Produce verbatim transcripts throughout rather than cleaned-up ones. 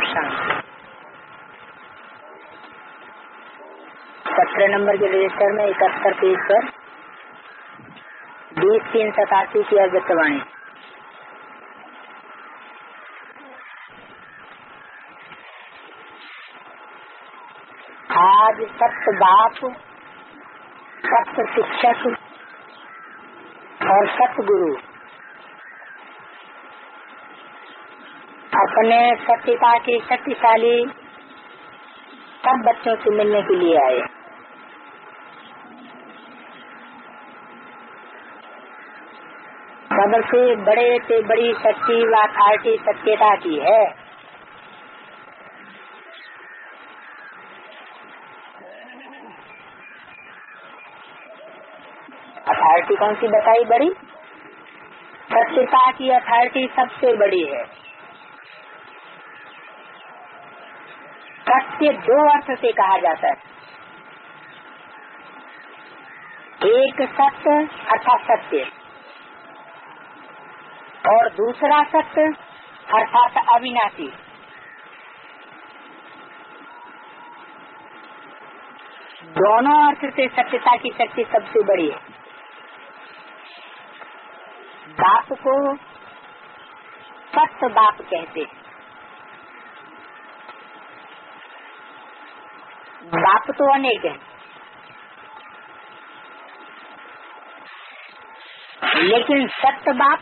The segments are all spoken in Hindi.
शांति। सत्रह नंबर के रजिस्टर में इकहत्तर पेज पर बीस तीन सतासी की अव्यक्तवाणी। आज सत्य बाप, सत्य शिक्षक और सतगुरु अपने सत्यता के शक्तिशाली सब बच्चों से मिलने के लिए आए। सबसे बड़े से बड़ी शक्ति व अथॉरिटी सत्यता की है। अथॉरिटी कौन सी बताई बड़ी? सत्यता की अथॉरिटी सबसे बड़ी है। सत्य दो अर्थ से कहा जाता है, एक सत्य अर्थात सत्य और दूसरा सत्य अर्थात अविनाशी। दोनों अर्थ से सत्यता की शक्ति सबसे बड़ी है। बाप को सत्य बाप कहते हैं। बाप तो अनेक है, लेकिन सत्य बाप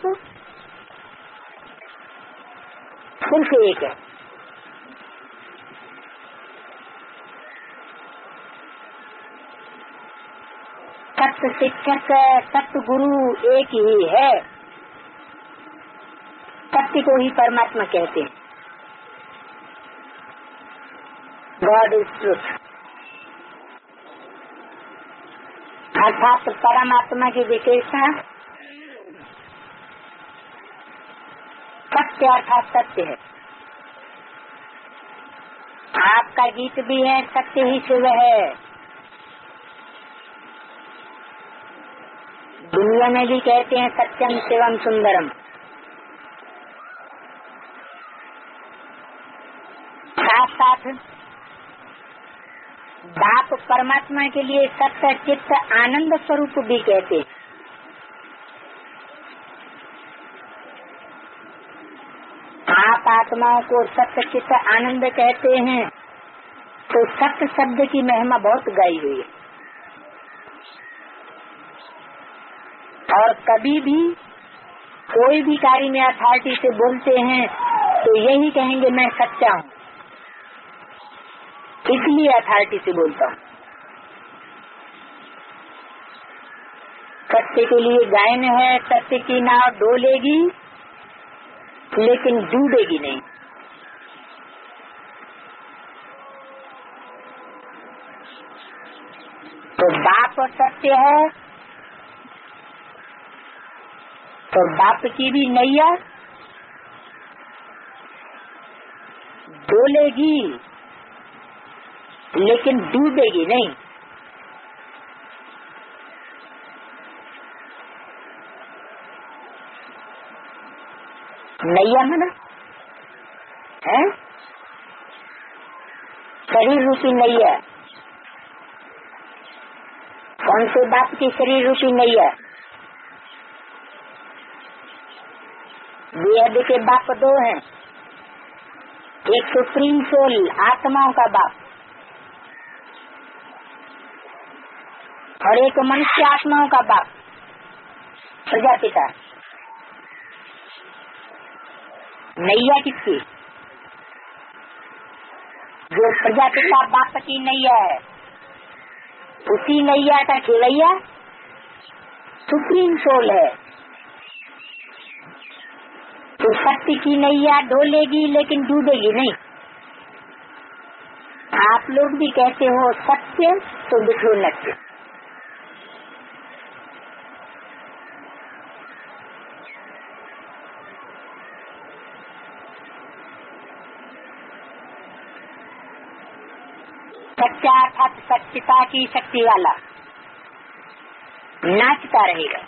सिर्फ एक है। सत्य शिक्षक, सत्य गुरु एक ही है। सत्य को ही परमात्मा कहते हैं। गॉड इज ट्रुथ, अर्थात परमात्मा की विशेषता सत्य अर्थात सत्य है। आपका गीत भी है सत्य ही शिव है। दुनिया में भी कहते हैं सत्यम शिवम सुंदरम। साथ साथ बाप परमात्मा के लिए सत्य चित्त आनंद स्वरूप भी कहते। आप आत्माओं को सत्य चित्त आनंद कहते हैं तो सत्य शब्द की महिमा बहुत गाई हुई है। और कभी भी कोई भी कार्य में अथॉरिटी से बोलते हैं तो यही कहेंगे मैं सच्चा हूँ, इसलिए अथॉरिटी से बोलता हूँ। सत्य के लिए गायन है, सत्य की नाव डोलेगी लेकिन डूबेगी नहीं। तो बाप सत्य है तो बाप की भी नैया डोलेगी लेकिन डूबेगी नहीं। नैया है ना, है शरीर रूपी नैया। कौन से बाप की शरीर रूपी नैया? बेहद के बाप दो हैं, एक सुप्रीम सोल आत्माओं का बाप और एक मनुष्य आत्माओं का बाप प्रजापिता। नैया किसकी? जो प्रजापिता बाप की नैया है, उसी नैया का खेलैया सुप्रीम सोल है। तो सत्य की नैया डोलेगी लेकिन डूबेगी नहीं। आप लोग भी कहते हो सत्य तो बिखरो नत्य। सच्चा अर्थात सत्यता की शक्ति वाला नाचता रहेगा,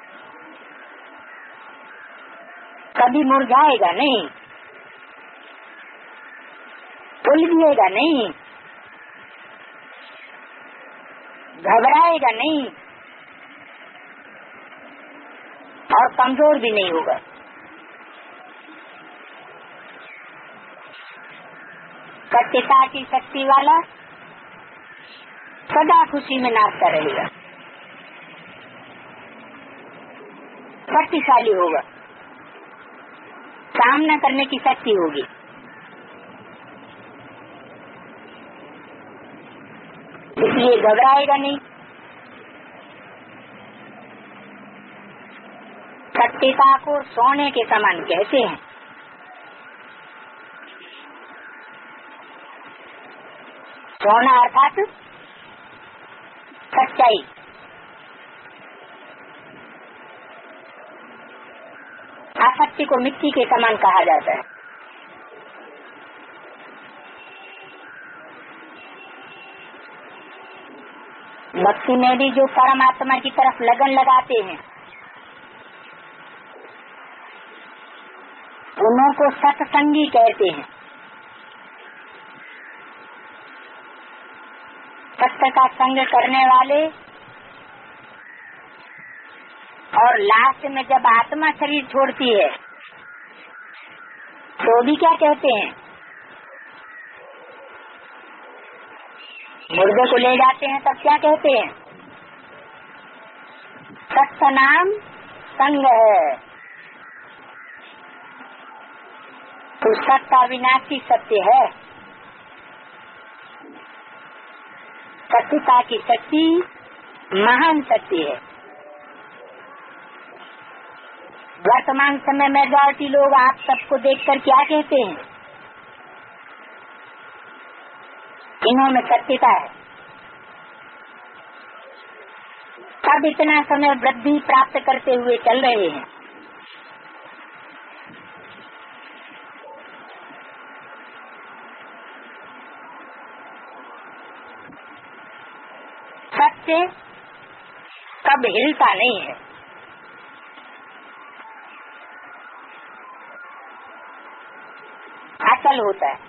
कभी मुरझाएगा नहीं। उलझेगा नहीं, घबराएगा नहीं और कमजोर भी नहीं होगा। सत्यता की शक्ति वाला सदा खुशी में नाचता रहेगा, शक्तिशाली होगा, सामना करने की शक्ति होगी। इसलिए घबराएगा नहीं। सत्यता को सोने के समान कहते हैं। सोना अर्थात सच्चाई। असत्य को मिट्टी के समान कहा जाता है। भक्ति में भी जो परमात्मा की तरफ लगन लगाते हैं उन्हों को सत्संगी कहते हैं। सत्य का संग करने वाले। और लास्ट में जब आत्मा शरीर छोड़ती है तो भी क्या कहते हैं? मुर्दे को ले जाते हैं तब क्या कहते हैं? सत्य नाम संग है। तो सत्य अविनाशी सत्य है। सत्यता की शक्ति महान शक्ति है। वर्तमान समय में मेजॉरिटी लोग आप सबको देखकर क्या कहते हैं? इन्हों में सत्यता है। सब इतना समय वृद्धि प्राप्त करते हुए चल रहे हैं। सत्य कब हिलता नहीं है। अचल होता है।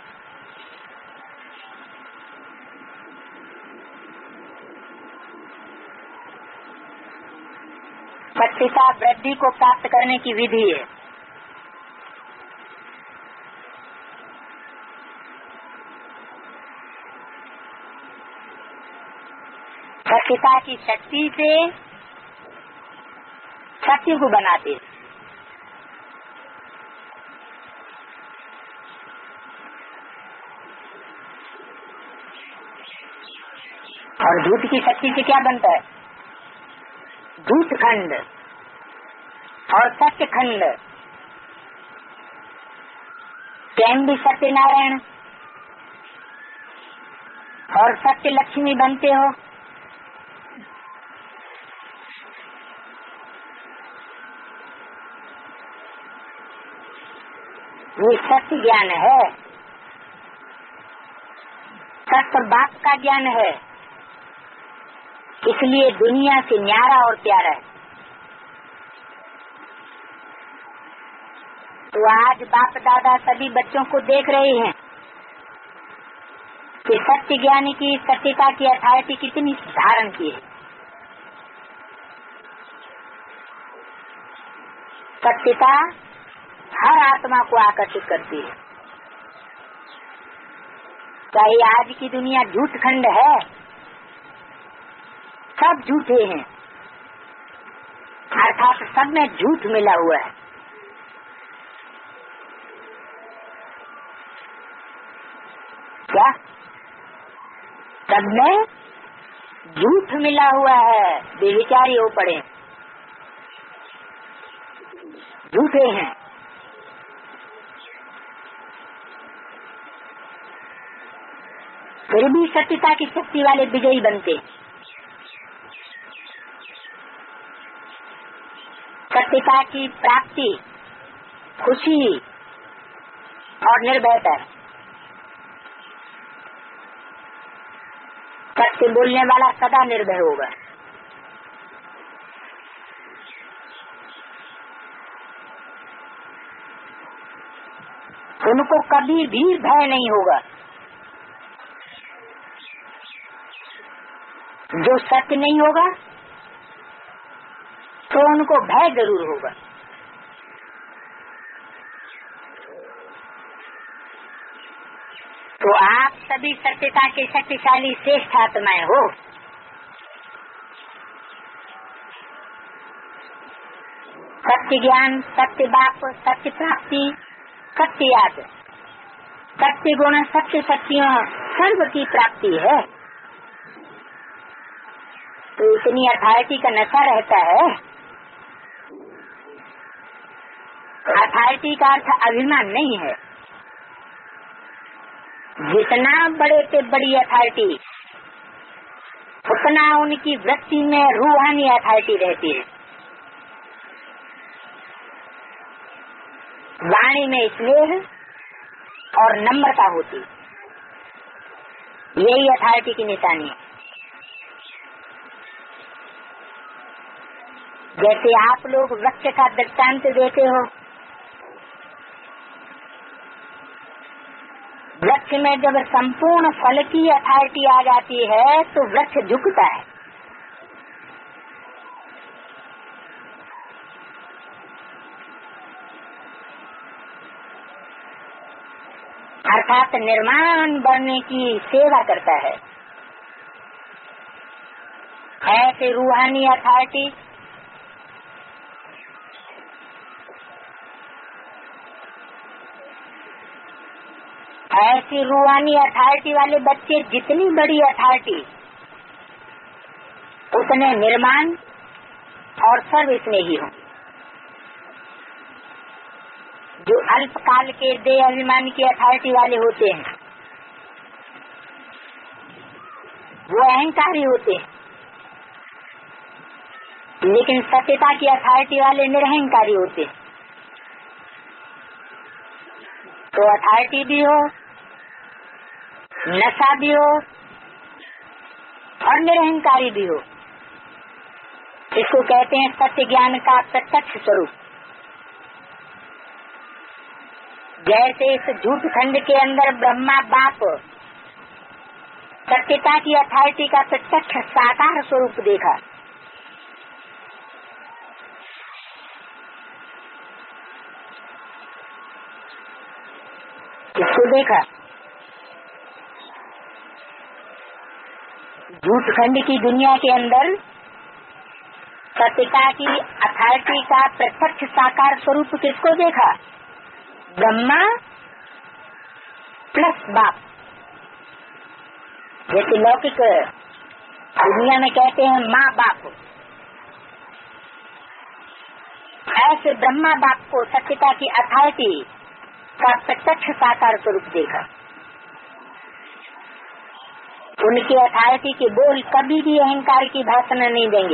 सत्यता वृद्धि को प्राप्त करने की विधि है। सत्यता की शक्ति से सत्य को बनाते। और झूठ की शक्ति से क्या बनता है? झूठ खंड और सत्य खंड। स्वयं भी सत्यनारायण और सत्य लक्ष्मी बनते हो। ये सत्य ज्ञान है। सत्य बात का ज्ञान है। इसलिए दुनिया से न्यारा और प्यारा है। तो आज बाप दादा सभी बच्चों को देख रहे हैं कि सत्य ज्ञानी की सत्यता की अथॉरिटी कितनी धारण की है। सत्यता हर आत्मा को आकर्षित करती है। चाहे आज की दुनिया झूठ खंड है, सब झूठे हैं, अर्थात सब में झूठ मिला हुआ है। क्या? सब में झूठ मिला हुआ है। बेविचारी हो पड़े, झूठे हैं। फिर भी सत्यता की शक्ति वाले विजयी बनते। सत्यता की प्राप्ति, खुशी और निर्भयता। सत्य बोलने वाला सदा निर्भय होगा। उनको कभी भी भय नहीं होगा। जो सत्य नहीं होगा तो उनको भय जरूर होगा। तो आप सभी सत्यता के शक्तिशाली श्रेष्ठ आत्माएं हो। सत्य ज्ञान, सत्य बाप, सत्य प्राप्ति, सत्य याद, सत्य गुण, सत्य शक्तियों सर्व की प्राप्ति है। तो इतनी अथॉरिटी का नशा रहता है। अथॉरिटी का अर्थ अभिमान नहीं है। जितना बड़े से बड़ी अथॉरिटी उतना उनकी वृत्ति में रूहानी अथॉरिटी रहती है। वाणी में स्नेह और नम्रता होती, यही अथॉरिटी की निशानी है। जैसे आप लोग वृक्ष का दृष्टांत देते हो, वृक्ष में जब संपूर्ण फल की अथॉरिटी आ जाती है तो वृक्ष झुकता है। अर्थात निर्माण बढ़ने की सेवा करता है। ऐसे रूहानी अथॉरिटी ऐसी रूहानी अथॉरिटी वाले बच्चे जितनी बड़ी अथॉरिटी उतने निर्माण और सर्विस में ही हो। जो अल्पकाल के देह अभिमान की अथॉरिटी वाले होते हैं वो अहंकारी होते हैं, लेकिन सत्यता की अथॉरिटी वाले निरहंकारी होते हैं। तो अथॉरिटी भी हो, नशा भी हो और निरहंकारी भी हो। इसको कहते हैं सत्य ज्ञान का प्रत्यक्ष स्वरूप। जैसे इस झूठ खंड के अंदर ब्रह्मा बाप सत्यता की अथॉरिटी का प्रत्यक्ष साकार स्वरूप देखा, इसको देखा। झूठ खंड की दुनिया के अंदर सत्यता की अथॉरिटी का प्रत्यक्ष साकार स्वरूप किसको देखा? ब्रह्मा प्लस बाप। जैसे लौकिक दुनिया में कहते हैं माँ बाप, ऐसे ब्रह्मा बाप को सत्यता की अथॉरिटी का प्रत्यक्ष साकार स्वरूप देखा। उनकी अथॉरिटी के बोल कभी भी अहंकार की भाषण नहीं देंगे।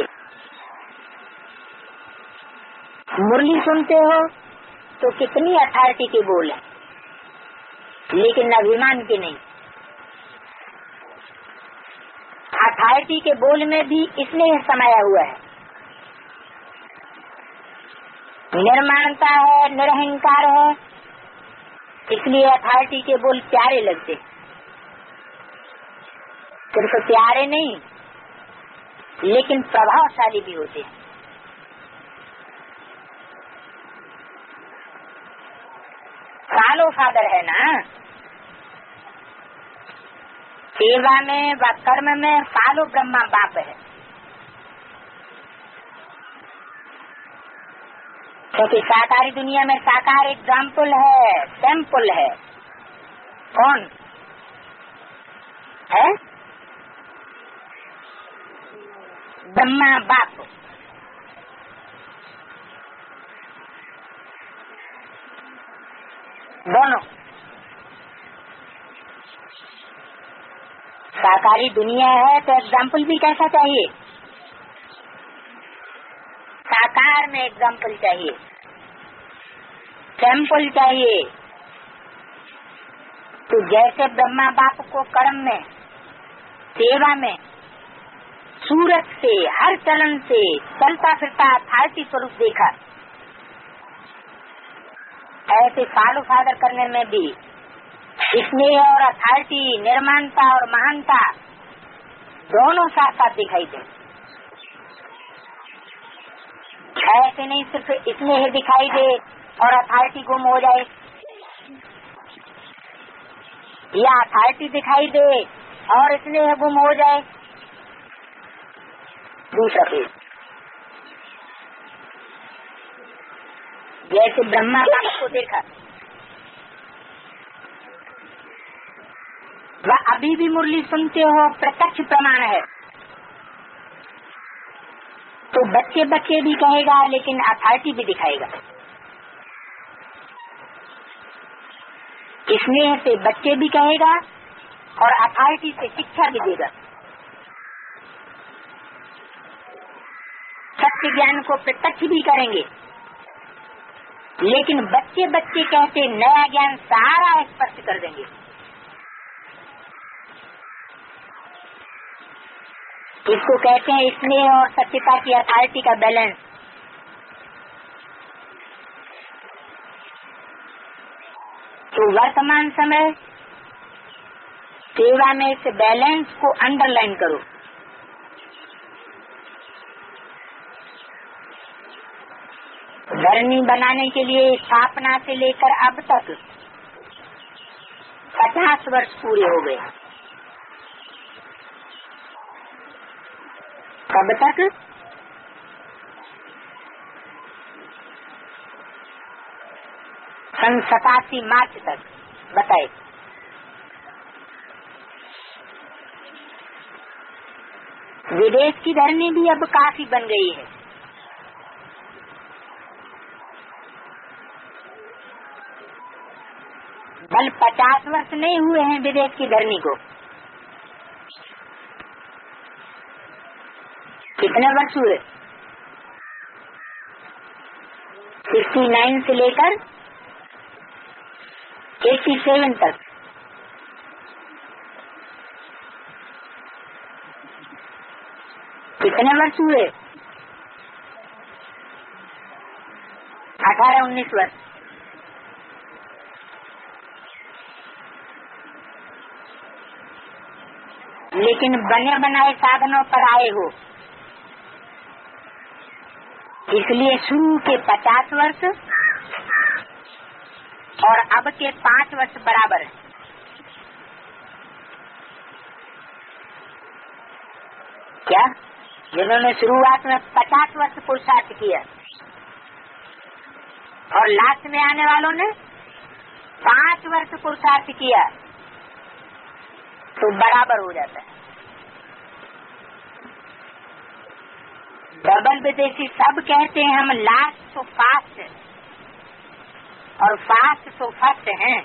मुरली सुनते हो तो कितनी अथॉरिटी के बोल है, लेकिन अभिमान के नहीं। अथॉरिटी के बोल में भी इसलिए समाया हुआ है, निर्माणता है, निरहंकार है, इसलिए अथॉरिटी के बोल प्यारे लगते। सिर्फ प्यारे नहीं लेकिन प्रभावशाली भी होते हैं। फॉलो फादर है ना, सेवा में व कर्म में फॉलो ब्रह्मा बाप है। क्योंकि साकारी दुनिया में साकार एग्जाम्पल है, सैंपल है। कौन है? ब्रह्मा बाप। दोनों साकारी दुनिया है तो एग्जाम्पल भी कैसा चाहिए? साकार में एग्जाम्पल चाहिए, सैंपल चाहिए। तो जैसे ब्रह्मा बाप को कर्म में, सेवा में, सूरत से, हर चलन से चलता फिरता अथॉरिटी स्वरूप देखा, ऐसे फॉलो फादर करने में भी स्नेह और अथॉरिटी, निर्माणता और महानता दोनों साथ साथ दिखाई दे। ऐसे नहीं सिर्फ स्नेह दिखाई दे और अथॉरिटी गुम हो जाए, या अथॉरिटी दिखाई दे और स्नेह गुम हो जाए। दूसरा पेज, जैसे ब्रह्मा बाप को देखा, वह अभी भी मुरली सुनते हो, प्रत्यक्ष प्रमाण है। तो बच्चे बच्चे भी कहेगा, लेकिन अथॉरिटी भी दिखाएगा। स्नेह से बच्चे भी कहेगा और अथॉरिटी से शिक्षा भी देगा। सत्य ज्ञान को प्रत्यक्ष भी करेंगे, लेकिन बच्चे बच्चे कहते नया ज्ञान सारा स्पष्ट कर देंगे। इसको कहते हैं स्नेह और सत्यता की अथॉरिटी का बैलेंस। तो वर्तमान समय सेवा में इस बैलेंस को अंडरलाइन करो। धरनी बनाने के लिए स्थापना से लेकर अब तक पचास वर्ष पूरे हो गए। कब तक? सन सतासी मार्च तक। बताए विदेश की धरनी भी अब काफी बन गई है। बल पचास वर्ष नहीं हुए हैं विदेश की धरनी को। कितने वर्ष हुए? सिक्सटी नाइन से लेकर एटी सेवन तक। कितने वर्ष हुए? अठारह उन्नीस वर्ष। लेकिन बने बनाए साधनों पर आए हो, इसलिए शुरू के पचास वर्ष और अब के पांच वर्ष बराबर है। क्या? जिन्होंने शुरुआत में पचास वर्ष पुरुषार्थ किया और लास्ट में आने वालों ने पांच वर्ष पुरुषार्थ किया, तो बराबर हो जाता है। डबल विदेशी सब कहते हैं हम लास्ट तो फास्ट और फास्ट तो फर्स्ट हैं,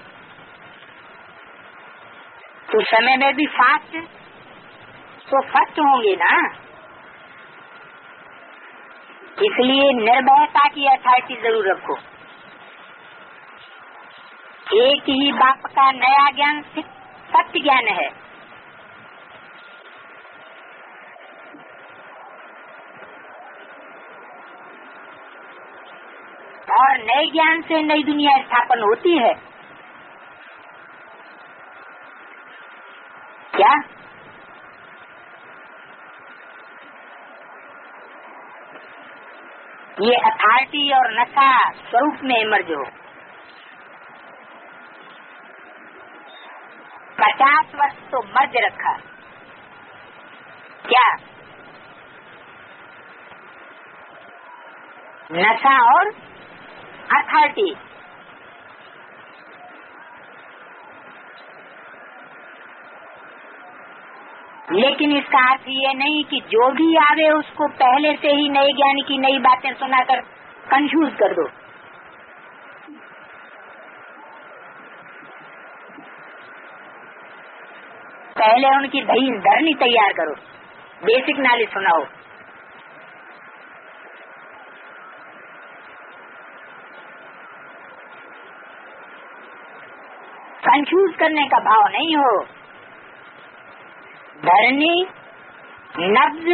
तो समय में भी फास्ट तो फर्स्ट होंगे ना। इसलिए निर्भयता की अथॉरिटी जरूर रखो। एक ही बाप का नया ज्ञान सत्य ज्ञान है। और नए ज्ञान से नई दुनिया स्थापन होती है। क्या? ये अथॉरिटी और नशा स्वरूप में इमर्ज हो। पचास वर्ष तो मर्ज रखा। क्या? नशा और अथॉरिटी। लेकिन इसका अर्थ ये नहीं कि जो भी आवे उसको पहले से ही नए ज्ञान की नई बातें सुनाकर कंफ्यूज कर दो। पहले उनकी दही धरनी तैयार करो, बेसिक नॉलेज सुनाओ। कंफ्यूज करने का भाव नहीं हो। धरनी, नब्ज,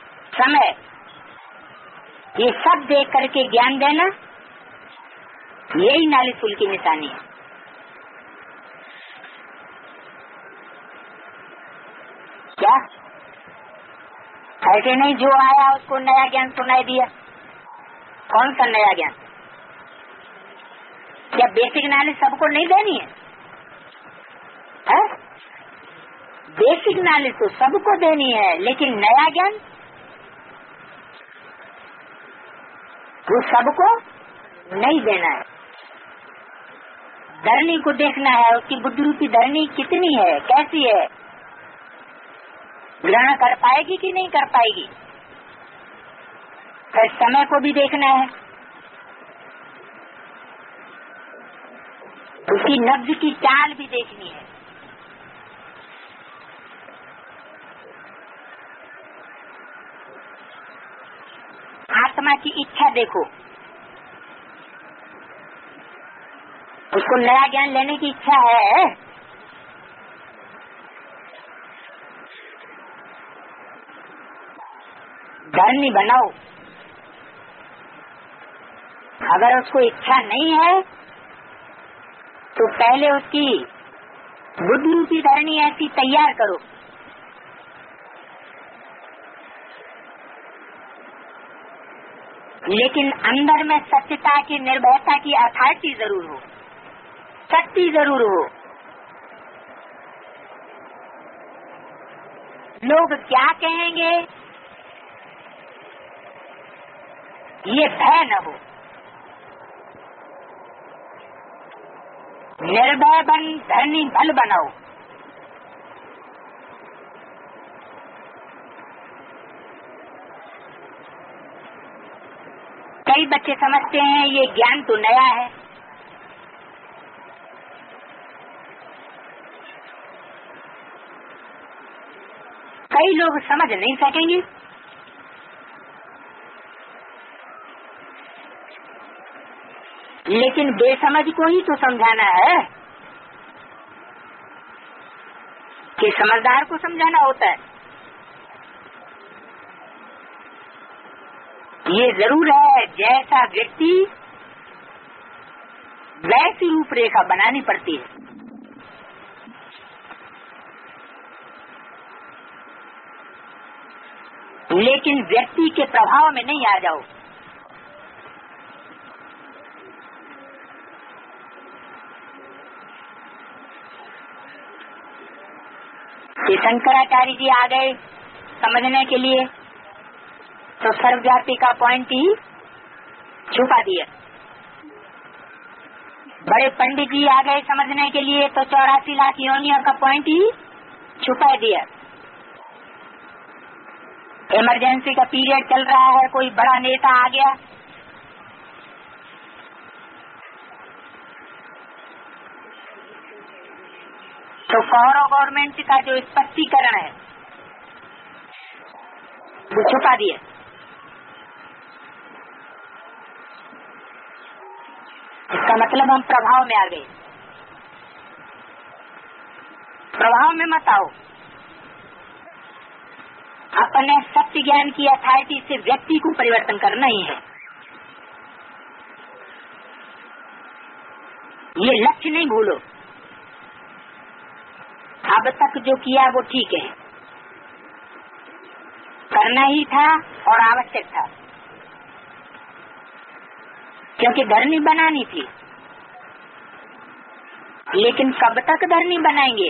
समय, ये सब देख करके ज्ञान देना, यही नाली फूल की निशानी है। क्या ऐसे नहीं जो आया उसको नया ज्ञान सुनाई दिया? कौन सा नया ज्ञान? क्या बेसिक नॉलेज सबको नहीं देनी है, है? बेसिक नॉलेज तो सबको देनी है, लेकिन नया ज्ञान वो सबको नहीं देना है। धरनी को देखना है, उसकी बुद्धि रूपी धरनी कितनी है, कैसी है, ग्रहण कर पाएगी कि नहीं कर पाएगी। फिर समय को भी देखना है, उसकी नब्ज की चाल भी देखनी है। आत्मा की इच्छा देखो, उसको नया ज्ञान लेने की इच्छा है। धरनी बनाओ। अगर उसको इच्छा नहीं है तो पहले उसकी बुद्धि रूपी धरनी ऐसी तैयार करो। लेकिन अंदर में सत्यता की, निर्भयता की अथॉरिटी जरूर हो, शक्ति जरूर हो। लोग क्या कहेंगे ये भय न हो। निर्भय बन धरनी बल बनाओ। कई बच्चे समझते हैं ये ज्ञान तो नया है, कई लोग समझ नहीं सकेंगे। लेकिन बेसमझ को ही तो समझाना है, कि समझदार को समझाना होता है। ये जरूर है, जैसा व्यक्ति वैसी रूपरेखा बनानी पड़ती है। लेकिन व्यक्ति के प्रभाव में नहीं आ जाओ। कि शंकराचार्य जी आ गए समझने के लिए तो सर्वव्यापी का पॉइंट ही छुपा दिया। बड़े पंडित जी आ गए समझने के लिए तो चौरासी लाख योनियों का पॉइंट ही छुपा दिया। इमरजेंसी का पीरियड चल रहा है, कोई बड़ा नेता आ गया तो कौरव गवर्नमेंट का जो स्पष्टीकरण है वो छुपा दिया। इसका मतलब हम प्रभाव में आ गए। प्रभाव में मत आओ। अपने सत्य ज्ञान की अथॉरिटी से व्यक्ति को परिवर्तन करना ही है। ये लक्ष्य नहीं भूलो। अब तक जो किया वो ठीक है, करना ही था और आवश्यक था, क्योंकि धरनी बनानी थी। लेकिन कब तक धरनी बनाएंगे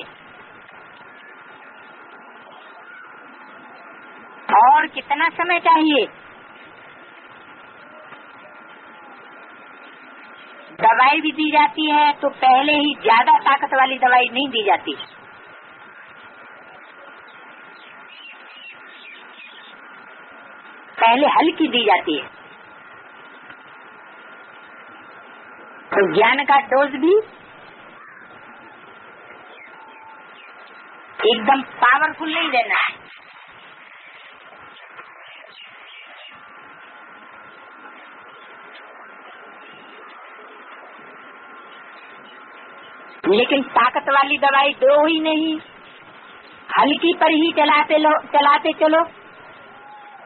और कितना समय चाहिए? दवाई भी दी जाती है तो पहले ही ज्यादा ताकत वाली दवाई नहीं दी जाती, पहले हल्की दी जाती है। तो ज्ञान का डोज भी एकदम पावरफुल नहीं देना है। लेकिन ताकत वाली दवाई दो ही नहीं, हल्की पर ही चलाते लो, चलाते चलो।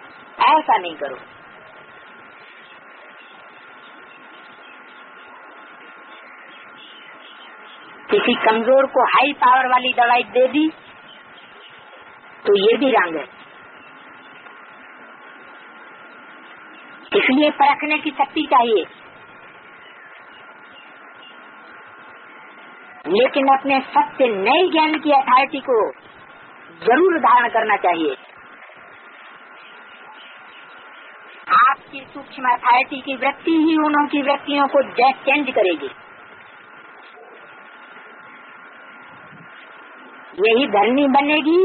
ऐसा नहीं करो। किसी कमजोर को हाई पावर वाली दवाई दे दी तो ये भी रंग है। इसलिए परखने की शक्ति चाहिए, लेकिन अपने सत्य नए ज्ञान की अथॉरिटी को जरूर धारण करना चाहिए। आपकी सूक्ष्म अथॉरिटी की वृत्ति ही उन्हों की वृत्तियों को चेंज करेगी। यही धरनी बनेगी।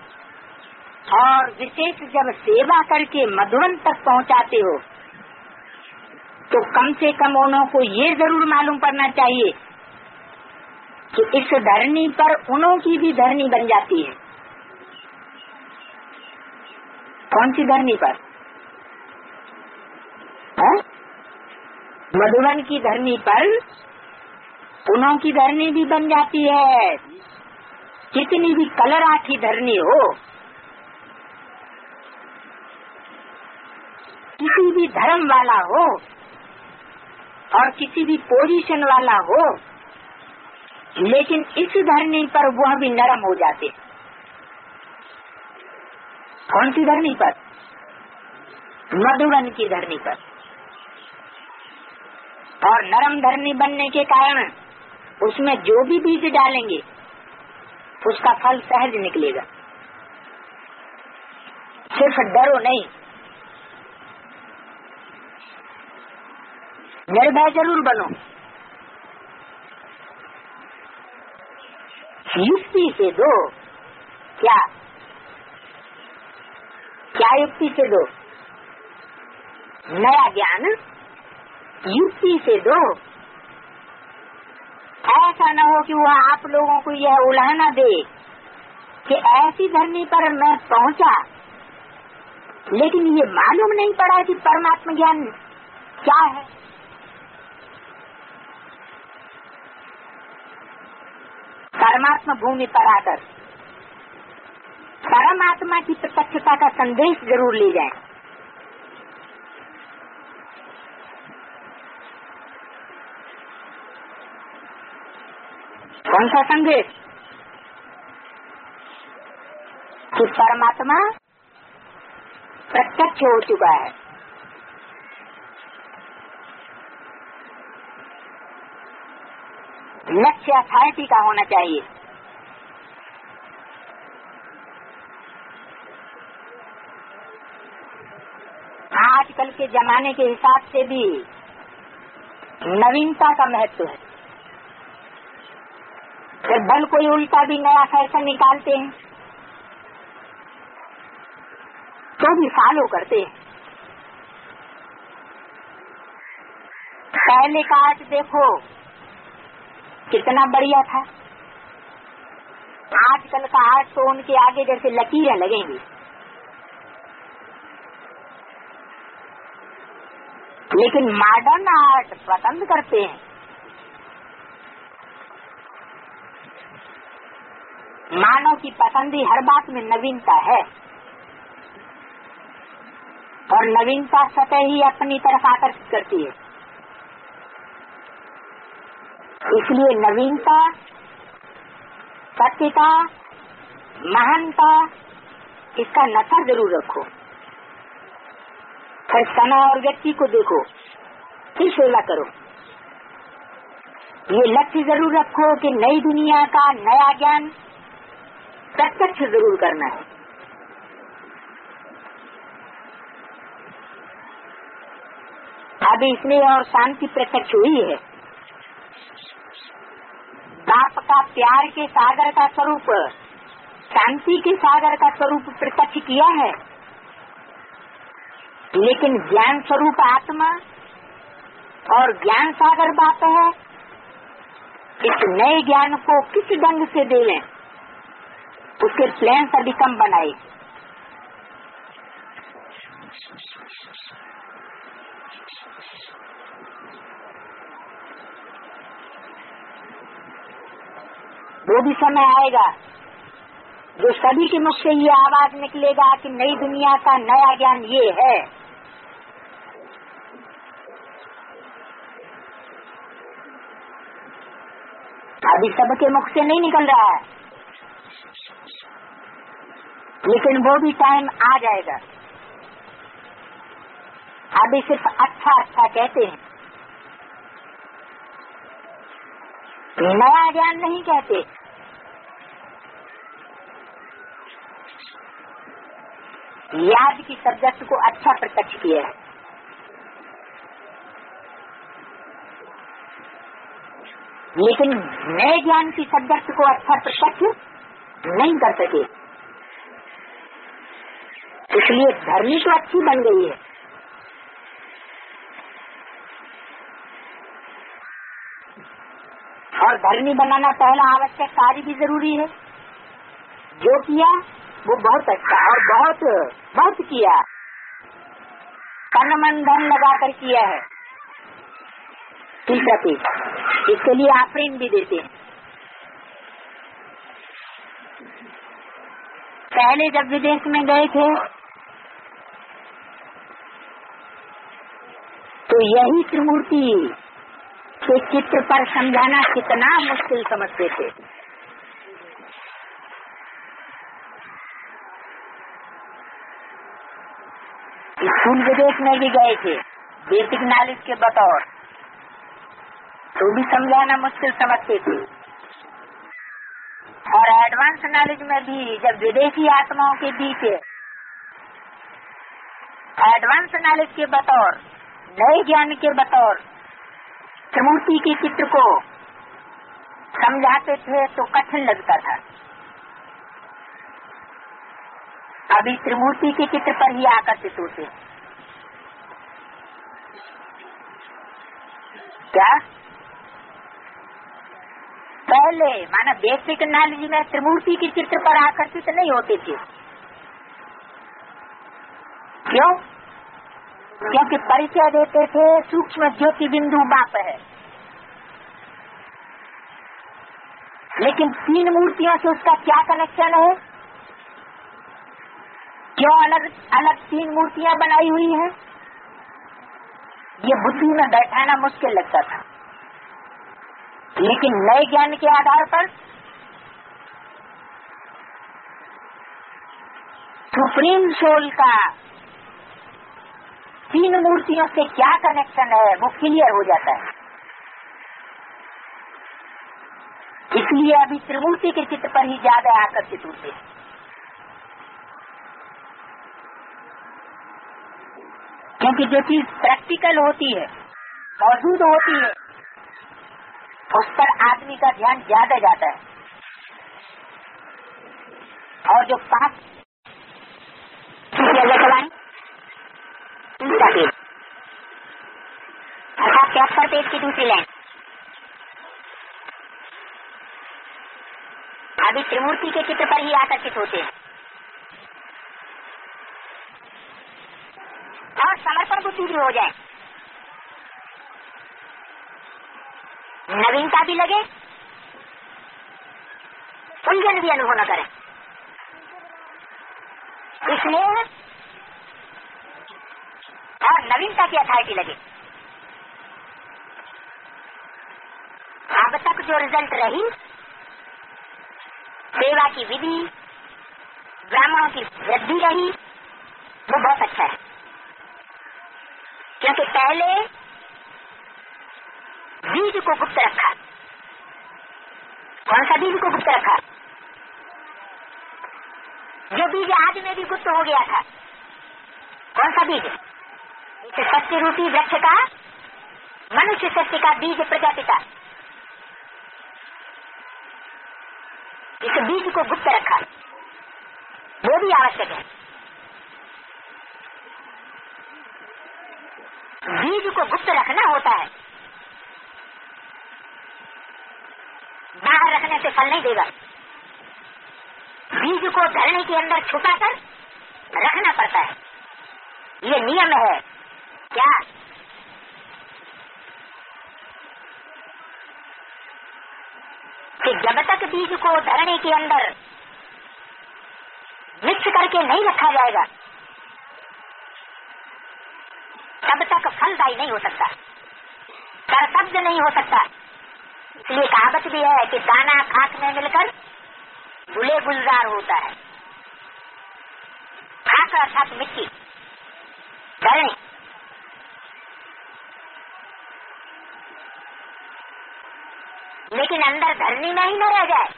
और विशेष जब सेवा करके मधुबन तक पहुंचाते हो तो कम से कम उन्हों को ये जरूर मालूम पड़ना चाहिए कि इस धरनी पर उन्हों की भी धरनी बन जाती है। कौन सी धरनी पर? है? मधुबन की धरनी पर उन्हों की धरनी भी बन जाती है। कितनी भी कलराठी धरनी हो, किसी भी धर्म वाला हो और किसी भी पोजीशन वाला हो, लेकिन इस धरनी पर वह भी नरम हो जाते। कौन सी धरनी पर? मधुबन की धरनी पर। और नरम धरनी बनने के कारण उसमें जो भी बीज डालेंगे उसका फल सहज निकलेगा। सिर्फ डरो नहीं, निर्भय जरूर बनो। युक्ति से दो। क्या क्या युक्ति से दो? नया ज्ञान युक्ति से दो। ऐसा न हो कि वह आप लोगों को यह उलाहना दे कि ऐसी धरनी पर मैं पहुंचा लेकिन ये मालूम नहीं पड़ा कि परमात्मा ज्ञान क्या है। परमात्मा भूमि पर आकर परमात्मा की प्रत्यक्षता का संदेश जरूर ले जाएं। कौन सा संदेश? कि परमात्मा प्रत्यक्ष हो चुका है। लक्ष्य अथॉरिटी का होना चाहिए। आजकल के जमाने के हिसाब से भी नवीनता का महत्व है। फिर भल कोई उल्टा भी नया फैशन निकालते हैं तो भी फॉलो करते हैं। पहले का आर्ट देखो कितना बढ़िया था। आजकल का आर्ट तो उनके आगे जैसे लकीरें लगेंगी। लेकिन मॉडर्न आर्ट पसंद करते हैं। मानव की पसंद ही हर बात में नवीनता है और नवीनता स्वतः ही अपनी तरफ आकर्षित करती है। इसलिए नवीनता, सत्यता, महानता इसका नशा जरूर रखो। फिर समय और व्यक्ति को देखो, फिर सेवा करो। ये लक्ष्य जरूर रखो कि नई दुनिया का नया ज्ञान प्रत्यक्ष जरूर करना है। अभी इसलिए और शांति प्रत्यक्ष हुई है। बाप का प्यार के सागर का स्वरूप शांति के सागर का स्वरूप प्रत्यक्ष किया है, लेकिन ज्ञान स्वरूप आत्मा और ज्ञान सागर बात है। इस नए ज्ञान को किस ढंग से दें, उसके प्लान अभी कम बनाए। वो भी समय आएगा जो सभी के मुख से ये आवाज निकलेगा कि नई दुनिया का नया ज्ञान ये है। अभी सबके मुख से नहीं निकल रहा है, लेकिन वो भी टाइम आ जाएगा। अभी सिर्फ अच्छा अच्छा कहते हैं, नया ज्ञान नहीं कहते। याद की सब्जेक्ट को अच्छा प्रत्यक्ष किया है, लेकिन नए ज्ञान की सब्जेक्ट को अच्छा प्रत्यक्ष नहीं कर सके। इसलिए धरनी तो अच्छी बन गई है, और धरनी बनाना पहला आवश्यक कार्य भी जरूरी है। जो किया वो बहुत अच्छा और बहुत बहुत किया, तन मन धन लगाकर किया है। तीसरा चीज, इसके लिए आफरीन भी देते हैं। पहले जब विदेश में गए थे तो यही त्रिमूर्ति के चित्र पर समझाना कितना मुश्किल समझते थे। स्कूल विदेश में भी गए थे बेसिक नॉलेज के बतौर, तो भी समझाना मुश्किल समझते थे। और एडवांस नॉलेज में भी जब विदेशी आत्माओं के बीच एडवांस नॉलेज के बतौर, नए ज्ञान के बतौर त्रिमूर्ति के चित्र को समझाते थे तो कठिन लगता था। अभी त्रिमूर्ति के चित्र पर ही आकर्षित होते हैं। क्या पहले माना बेसिक नॉलेज में त्रिमूर्ति के चित्र पर आकर्षित नहीं होते थे। क्यों? क्योंकि परिचय देते थे सूक्ष्म ज्योति बिंदु बाप है, लेकिन तीन मूर्तियों से उसका क्या कनेक्शन है? क्यों अलग अलग तीन मूर्तियां बनाई हुई हैं? ये बुद्धि में बैठाना मुश्किल लगता था, लेकिन नए ज्ञान के आधार पर सुप्रीम सोल का तीन मूर्तियों से क्या कनेक्शन है वो क्लियर हो जाता है। इसलिए अभी त्रिमूर्ति के चित्र पर ही ज्यादा आकर्षित होते हैं। क्योंकि जो चीज प्रैक्टिकल होती है, मौजूद होती है, उस पर आदमी का ध्यान ज्यादा जाता है। और जो पांच दूसरा पेज अर्थात तिहत्तर पेज की दूसरी लाइन, अभी त्रिमूर्ति के चित्र पर ही आकर्षित होते हैं। और समर्पण बुद्धि भी हो जाए, नवीनता भी लगे, उलझन भी अनुभव न करें, स्नेह और नवीनता की अथॉरिटी लगे। अब तक जो रिजल्ट रही, सेवा की विधि, ब्राह्मणों की वृद्धि रही, वो बहुत अच्छा है। क्योंकि पहले बीज को गुप्त रखा। कौन सा बीज को गुप्त रखा? जो बीज आदि में भी गुप्त हो गया था। कौन सा बीज? इस सत्य रूपी वृक्ष का, मनुष्य सत्य का बीज प्रजापिता, इस बीज को गुप्त रखा, वो भी आवश्यक है। बीज को गुप्त रखना होता है, बाहर रखने से फल नहीं देगा। बीज को धरने के अंदर छुपाकर रखना पड़ता है, ये नियम है। क्या? कि जब तक बीज को धरने के अंदर मिक्स करके नहीं रखा जाएगा, तब तक फलदायी नहीं हो सकता, कर्तव्य नहीं हो सकता, इसलिए कहावत भी है कि दाना खाक में मिलकर गुले गुलजार होता है। खाक अर्थात मिट्टी, धरणी। लेकिन अंदर धरनी में ही न रह जाए,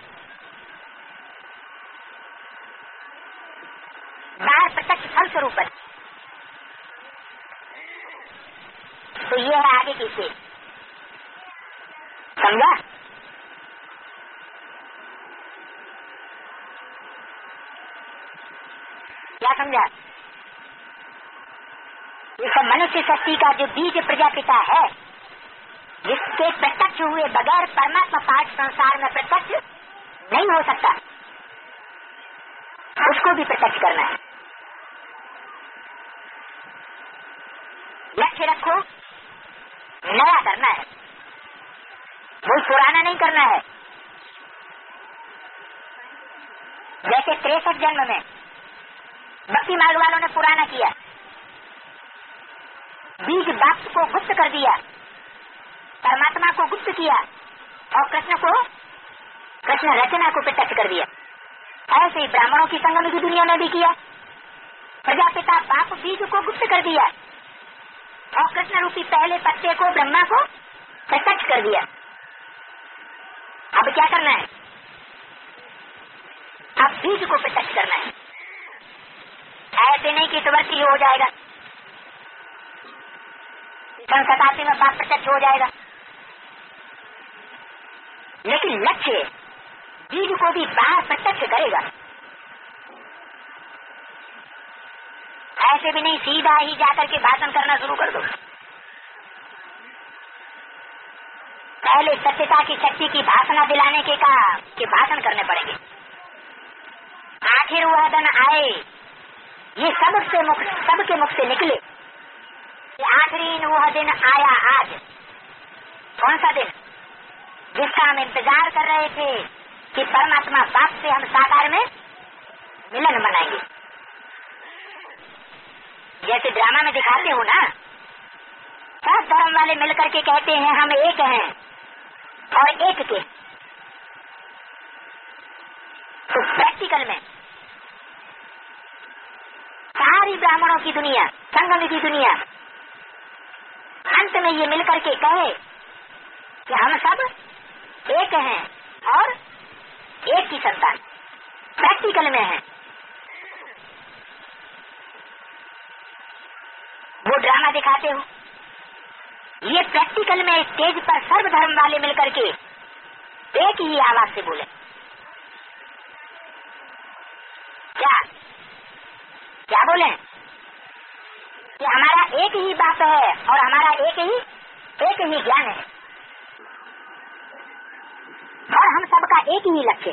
बाहर प्रत्यक्ष फल स्वरूप है। तो ये है आगे की चीज, समझा? क्या समझा? इस मनुष्य शक्ति का जो बीज प्रजापिता है, जिसके प्रत्यक्ष हुए बगैर परमात्मा पाठ संसार में प्रत्यक्ष नहीं हो सकता, उसको भी प्रत्यक्ष करना है। लक्ष्य रखो, नया करना है, वो पुराना नहीं करना है। जैसे तिरसठ जन्म में भक्ति मार्ग वालों ने पुराना किया, बीज बाप को गुप्त कर दिया, परमात्मा को गुप्त किया और कृष्ण को, कृष्ण रचना को प्रत्यक्ष कर दिया। ऐसे ही ब्राह्मणों की संगम की दुनिया में भी किया, प्रजापिता बाप बीज को गुप्त कर दिया और कृष्ण रूपी पहले पत्ते को, ब्रह्मा को प्रत्यक्ष कर दिया। अब क्या करना है? अब बीज को प्रत्यक्ष करना है। ऐसे नहीं कि प्रवृत्ति हो जाएगा, संसदाती में बाप प्रत्यक्ष हो जाएगा, लेकिन लक्ष्य बीज को भी बाहर प्रत्यक्ष करेगा। ऐसे भी नहीं सीधा ही जाकर के भाषण करना शुरू कर दो। पहले सत्यता की शक्ति की भाषणा दिलाने के का के भाषण करने पड़ेंगे। आखिर वह दिन आए, ये सबसे मुख सबके मुख से निकले। आखिरी वह दिन आया आज। कौन सा दिन? जिसका हम इंतजार कर रहे थे कि परमात्मा बाप से हम साकार में मिलन मनाएंगे। जैसे ड्रामा में दिखाते हो ना, सब धर्म वाले मिलकर के कहते हैं हम एक हैं और एक के। तो प्रैक्टिकल में सारी ब्राह्मणों की दुनिया, संगम की दुनिया अंत में ये मिलकर के कहे कि हम सब एक हैं और एक की संतान। प्रैक्टिकल में है वो ड्रामा दिखाते हो, ये प्रैक्टिकल में स्टेज पर सर्व धर्म वाले मिलकर के एक ही आवाज से बोले। क्या क्या बोले कि हमारा एक ही बात है और हमारा एक ही एक ही ज्ञान है और हम सबका एक ही लक्ष्य।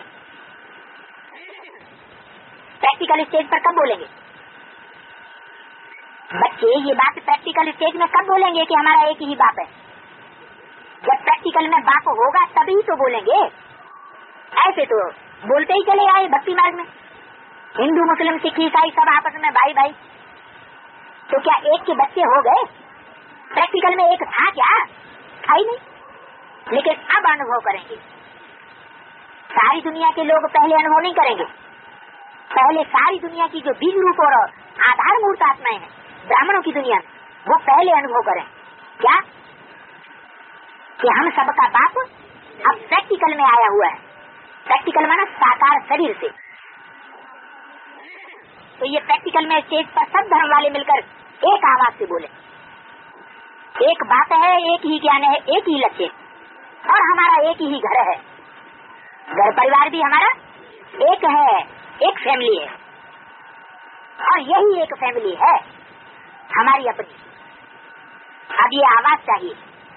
प्रैक्टिकल स्टेज पर कब बोलेंगे बच्चे? ये बात प्रैक्टिकल स्टेज में कब बोलेंगे कि हमारा एक ही बाप है? जब प्रैक्टिकल में बाप होगा तभी तो बोलेंगे। ऐसे तो बोलते ही चले आए भक्ति मार्ग में, हिंदू मुस्लिम सिख ईसाई सब आपस में भाई भाई। तो क्या एक के बच्चे हो गए? प्रैक्टिकल में एक था क्या? था ही नहीं। लेकिन अब अनुभव करेंगे। सारी दुनिया के लोग पहले अनुभव नहीं करेंगे। पहले सारी दुनिया की जो बीज रूप और आधार मूर्त आत्माएं हैं ब्राह्मणों की दुनिया में, वो पहले अनुभव करें। क्या? कि हम सबका बाप अब प्रैक्टिकल में आया हुआ है। प्रैक्टिकल माना साकार शरीर से। तो ये प्रैक्टिकल में स्टेज पर सब धर्म वाले मिलकर एक आवाज से बोले, एक बात है, एक ही ज्ञान है, एक ही लक्ष्य और हमारा एक ही घर है। घर परिवार भी हमारा एक है, एक फैमिली है और यही एक फैमिली है हमारी अपनी। अब ये आवाज चाहिए।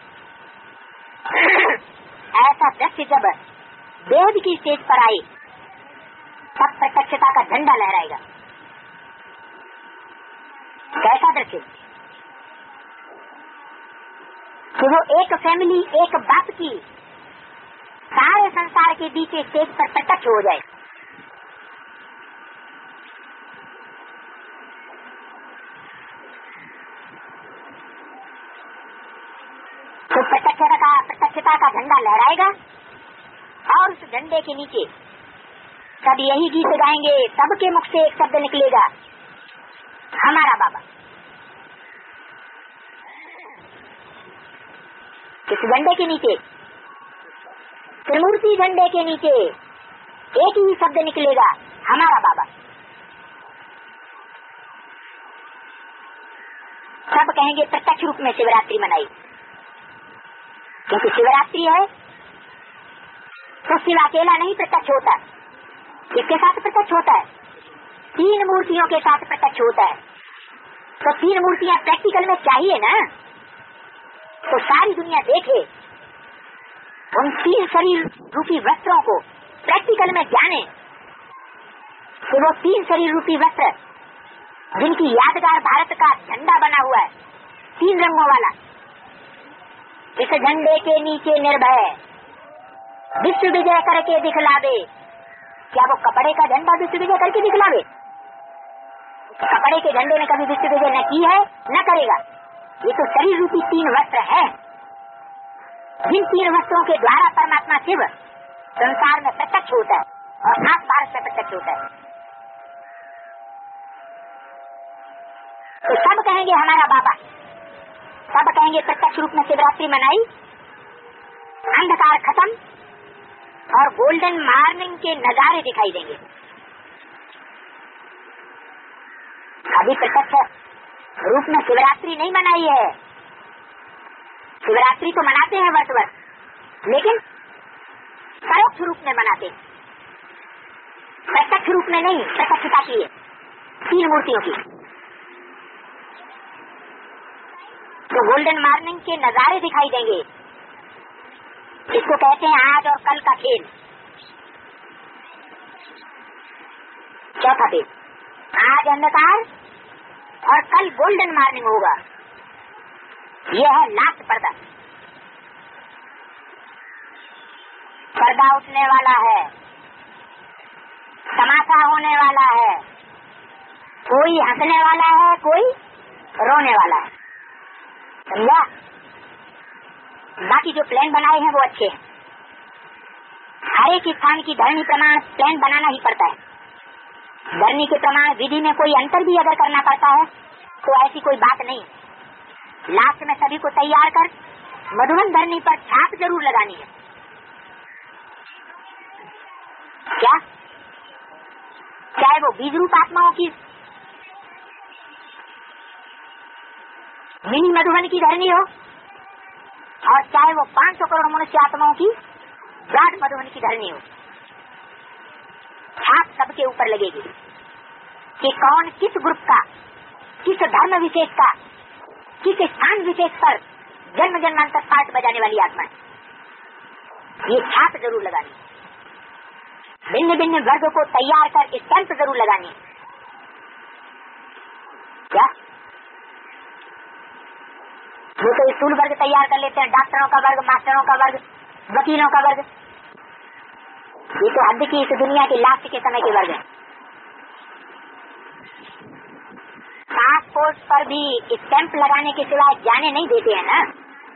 ऐसा दृश्य जब वेद की स्टेज पर आए तब प्रत्यक्षता का झंडा लहराएगा। कैसा दृश्य कि वो एक फैमिली, एक बाप की सारे संसार के बीच स्टेज पर प्रत्यक्ष हो जाए। तो प्रत्यक्षता का प्रत्यक्षता एकता का झंडा लहराएगा और उस झंडे के नीचे सब यही गीत गाएंगे, सबके मुख से एक शब्द निकलेगा, हमारा बाबा। इस झंडे के नीचे, त्रिमूर्ति झंडे के नीचे एक ही शब्द निकलेगा, हमारा बाबा। सब कहेंगे प्रत्यक्ष रूप में शिवरात्रि मनाई, क्योंकि शिवरात्रि है तो शिव अकेला नहीं प्रत्यक्ष होता, किसके साथ प्रत्यक्ष होता है? तीन मूर्तियों के साथ प्रत्यक्ष होता है। तो तीन मूर्तियां प्रैक्टिकल में चाहिए ना, तो सारी दुनिया देखे, उन तीन शरीर रूपी वस्त्रों को प्रैक्टिकल में जाने कि वो तीन शरीर रूपी वस्त्र जिनकी यादगार भारत का झंडा बना हुआ है, तीन रंगों वाला, इस झंडे के नीचे निर्भय विश्व विजय करके दिखलावे। क्या वो कपड़े का झंडा विश्व विजय करके दिखलावे? कपड़े के झंडे ने कभी विश्व विजय न की है, न करेगा। ये तो शरीर रूपी तीन वस्त्र है, जिन तीन वस्त्रों के द्वारा परमात्मा शिव संसार में प्रत्यक्ष होता है और खास भारत में प्रत्यक्ष होता है। तो सब कहेंगे हमारा बाबा, सब कहेंगे प्रत्यक्ष रूप में शिवरात्रि मनाई, अंधकार खत्म और गोल्डन मॉर्निंग के नजारे दिखाई देंगे। अभी प्रत्यक्ष रूप में शिवरात्रि नहीं मनाई है, शिवरात्रि तो मनाते हैं वर्ष वर्ष, लेकिन परोक्ष रूप में मनाते हैं, प्रत्यक्ष रूप में नहीं। प्रत्यक्षता की है तीन मूर्तियों की। तो गोल्डन मॉर्निंग के नजारे दिखाई देंगे, इसको कहते हैं आज और कल का खेल। चौथा दिन, आज अंधकार और कल गोल्डन मॉर्निंग होगा। यह है लास्ट पर्दा। पर्दा उठने वाला है, तमाशा होने वाला है, कोई हंसने वाला है, कोई रोने वाला है, समझा? बाकी जो प्लान बनाए हैं वो अच्छे हैं। हर एक स्थान की धरनी प्रमाण प्लान बनाना ही पड़ता है। धरनी के प्रमाण विधि में कोई अंतर भी अगर करना पड़ता है तो ऐसी कोई बात नहीं। लास्ट में सभी को तैयार कर मधुबन धरनी पर छाप जरूर लगानी है। क्या? चाहे वो बीज रूप आत्माओं की मिनी मधुबन की धरनी हो और चाहे वो पांच सौ करोड़ मनुष्य आत्माओं की ब्रॉड मधुबन की धरनी हो, छाप सबके ऊपर लगेगी कि कौन किस ग्रुप का, किस धर्म विशेष का, किस स्थान विशेष पर जन्म जन्मांतर पाठ बजाने वाली आत्मा है। ये छाप जरूर लगानी, भिन्न भिन्न वर्ग को तैयार कर स्टैंप जरूर लगानी। क्या? वो तो स्कूल वर्ग तैयार कर लेते हैं, डॉक्टरों का वर्ग, मास्टरों का वर्ग, वकीलों का वर्ग। ये तो हद की इस दुनिया के लास्ट के समय के वर्ग है। पासपोर्ट पर भी स्टैंप लगाने के सिवाय जाने नहीं देते हैं ना।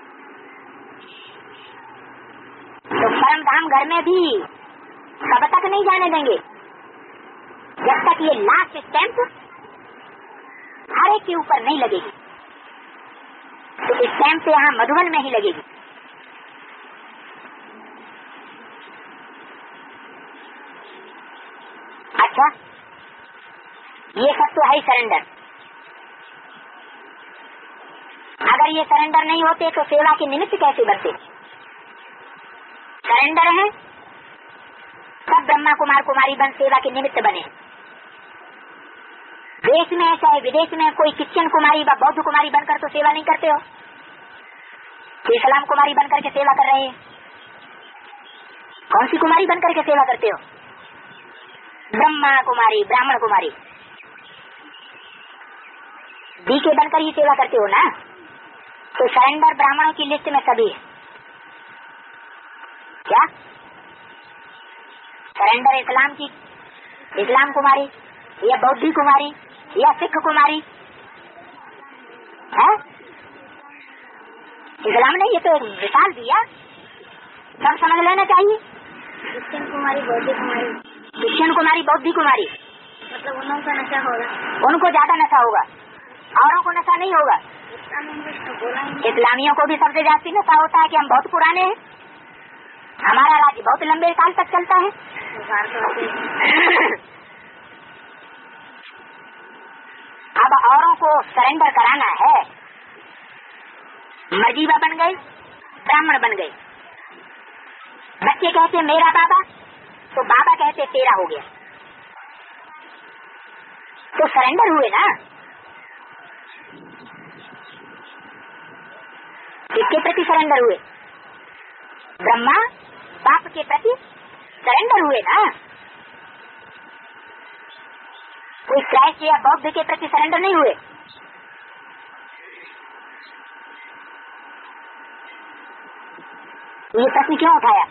तो परम धाम घर में भी कब तक नहीं जाने देंगे, जब तक ये लास्ट स्टैंप हर एक के ऊपर नहीं लगेगी। तो स्टैंप यहाँ मधुबन में ही लगेगी। अच्छा, ये सब तो है सरेंडर। अगर ये सरेंडर नहीं होते तो सेवा के निमित्त कैसे बनते? सरेंडर है, सब ब्रह्मा कुमार कुमारी बन सेवा के निमित्त बने। देश में चाहे विदेश में कोई क्रिश्चियन कुमारी व बौद्ध कुमारी बनकर तो सेवा नहीं करते हो, इस्लाम कुमारी बनकर के सेवा कर रहे हैं। कौन सी कुमारी बनकर के सेवा करते हो? ब्रह्मा कुमारी, ब्राह्मण कुमारी, डी के बनकर ही सेवा करते हो ना। तो सरेंडर ब्राह्मणों की लिस्ट में सभी है। क्या? सरेंडर इस्लाम की, इस्लाम कुमारी या बौद्धी कुमारी या सिख कुमारी है? इस्लाम ने ये तो मिसाल दिया सब समझ लेना चाहिए। क्रिश्चियन कुमारी, बौद्ध कुमारी। क्रिश्चियन कुमारी, बौद्ध कुमारी मतलब उन लोगों का नशा होगा, उनको ज्यादा नशा होगा, औरों को नशा नहीं होगा। इस्लामियों को भी सबसे ज्यादा नशा होता है कि हम बहुत पुराने हैं, हमारा राज्य बहुत लंबे साल तक चलता है। अब औरों को सरेंडर कराना है, मजीबा बन गए, ब्राह्मण बन गए। बच्चे कहते मेरा बाबा, तो बाबा कहते तेरा हो गया, तो सरेंडर हुए ना। किसके प्रति सरेंडर हुए? ब्रह्मा बाप के प्रति सरेंडर हुए ना। कोई क्राइस्ट या बौद्ध के प्रति सरेंडर नहीं हुए। ये प्रश्न क्यों उठाया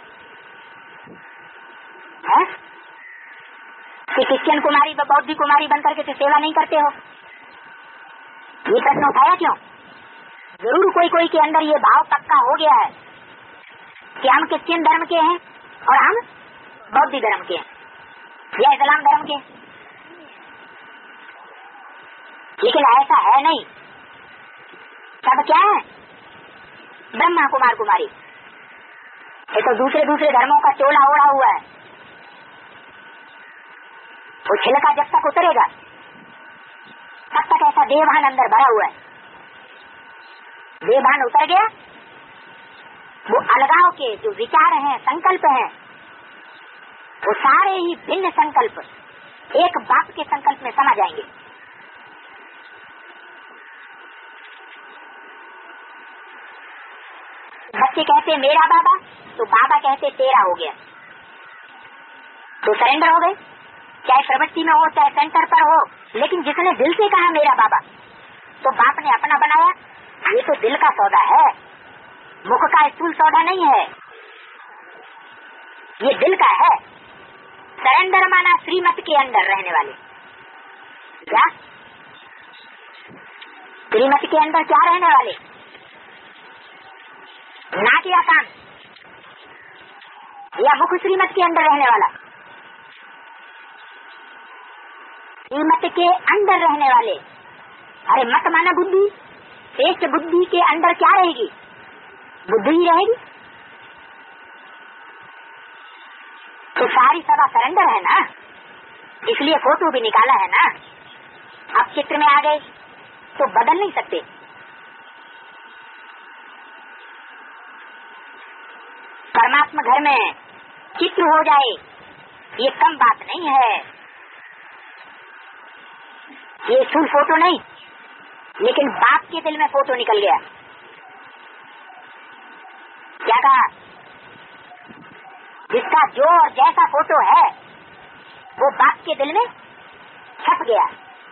है? कि क्रिश्चियन कुमारी व बौद्ध कुमारी बनकर के सेवा नहीं करते हो, ये प्रश्न उठाया क्यों? जरूर कोई कोई के अंदर ये भाव पक्का हो गया है कि हम क्रिश्चियन धर्म के हैं और हम बौद्ध धर्म के हैं या इस्लाम धर्म के हैं, लेकिन ऐसा है नहीं। सब क्या है? ब्रह्मा कुमार कुमारी। ये तो दूसरे दूसरे धर्मों का चोला ओढ़ा हुआ है। वो छिलका जब तक उतरेगा तब तक ऐसा देवभान अंदर भरा हुआ है। देवभान उतर गया, वो अलगाव के जो विचार हैं, संकल्प हैं, वो सारे ही भिन्न संकल्प एक बाप के संकल्प में समा जाएंगे। बच्चे कहते मेरा बाबा, तो बाबा कहते तेरा हो गया, तो सरेंडर हो गए। चाहे प्रवृत्ति में हो चाहे सेंटर पर हो, लेकिन जिसने दिल से कहा मेरा बाबा, तो बाप ने अपना बनाया। ये तो दिल का सौदा है, मुख का स्थूल सौदा नहीं है, ये दिल का है। सरेंडर माना श्रीमत के अंदर रहने वाले। क्या श्रीमत के अंदर क्या रहने वाले? नाक या कान या मुख श्रीमत के अंदर रहने वाला? श्रीमत के अंदर रहने वाले। अरे मत माना बुद्धि, श्रेष्ठ बुद्धि के अंदर क्या रहेगी? बुद्धि ही रहेगी। तो सारी सभा सरेंडर है ना, इसलिए फोटो भी निकाला है ना। अब चित्र में आ गए तो बदल नहीं सकते। परमात्मा घर में चित्र हो जाए ये कम बात नहीं है, ये स्थूल फोटो नहीं, लेकिन बाप के दिल में फोटो निकल गया। क्या कहा? जिसका जो और जैसा फोटो है वो बाप के दिल में छप गया।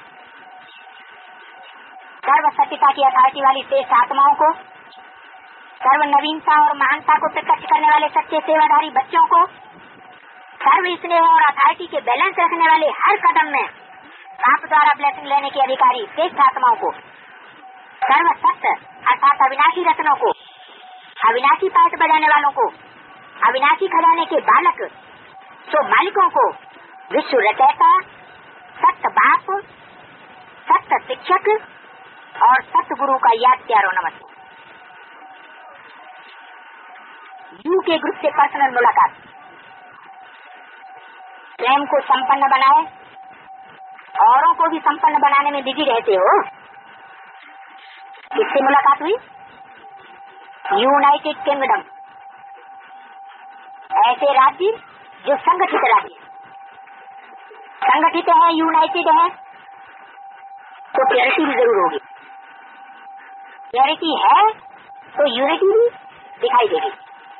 सर्व सत्यता की अथॉरिटी वाली श्रेष्ठ आत्माओं को, सर्व नवीनता और महानता को प्रकट करने वाले सच्चे सेवाधारी बच्चों को, सर्व स्नेह और अथॉरिटी के बैलेंस रखने वाले हर कदम में बाप द्वारा ब्लेसिंग लेने के अधिकारी श्रेष्ठ आत्माओं को, सर्व सत्य अर्थात अविनाशी रत्नों को, अविनाशी पाठ बजाने वालों को, अविनाशी खजाने के बालक तो मालिकों को, विश्व रचयिता, सत्य बाप, सत्य शिक्षक और सत्य गुरु का याद प्यारो नमस्ते। यू के ग्रुप से पर्सनल मुलाकात। स्वयं को संपन्न बनाए, औरों को भी संपन्न बनाने में बिजी रहते हो। किससे मुलाकात हुई? United Kingdom. ऐसे राज्य जो संगठित राज्य, संगठित है, यूनाइटेड है, तो क्लैरिटी भी जरूर होगी। क्लैरिटी है तो यूनिटी भी दिखाई देगी।